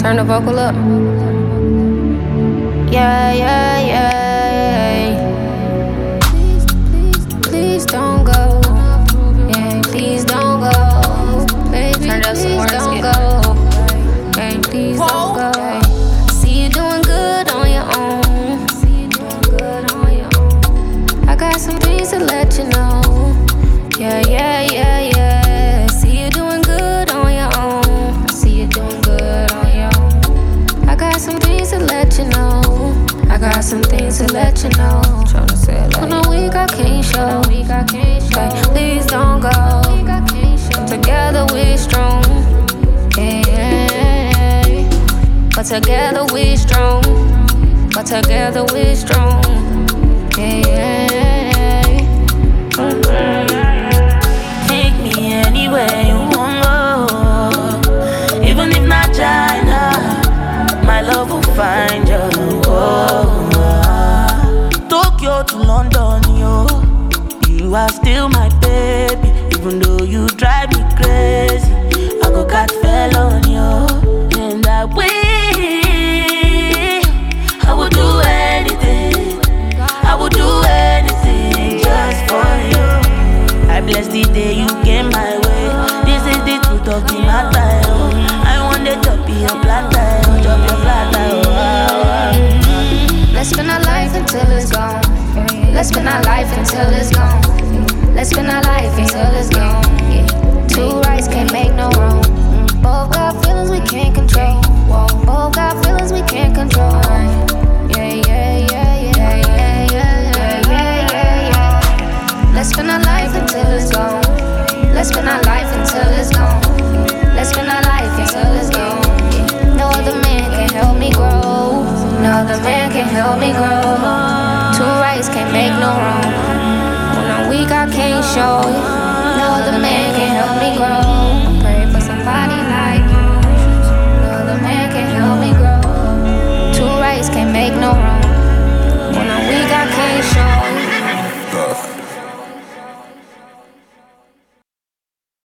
Turn the vocal up. Yeah, yeah, yeah. Please don't go. Yeah, please don't go. Baby, turn it up some more. Don't go. Hey, please don't go. I see you doing good on your own. I got some things to let you know. Yeah, yeah, yeah, yeah. See you doing good on your own. I see you doing good on your own. I got some things to let you know. I got some things to let you know. Tryna say it like when I'm weak, I can't show. Like, please don't go. Together we're strong. Yeah. But together we're strong. But together we're strong. Yeah. Take me anywhere you wanna go. Even if not China, my love will find you. Tokyo to London, yo. You are still my baby. Even though you drive me crazy, I go catch felony, yo. And that way I would do anything. I would do anything just for you. I bless the day you came my way. This is the truth of the matter. I want to chop your platter, chop your platter. Let's spend our life until it's gone. Let's spend our life until it's gone. Let's spend our life until it's gone. Yeah. Two rights can't make no wrong. Both got feelings we can't control. Both got feelings we can't control. Yeah, yeah, yeah, yeah, yeah, yeah, yeah, yeah, yeah. Let's spend our life until it's gone. Let's spend our life until it's gone. Let's spend our life until it's gone. Yeah. No other man can help me grow. No other man can help me grow. Two rights can't make no wrong. When I'm weak, I can't show you. No other man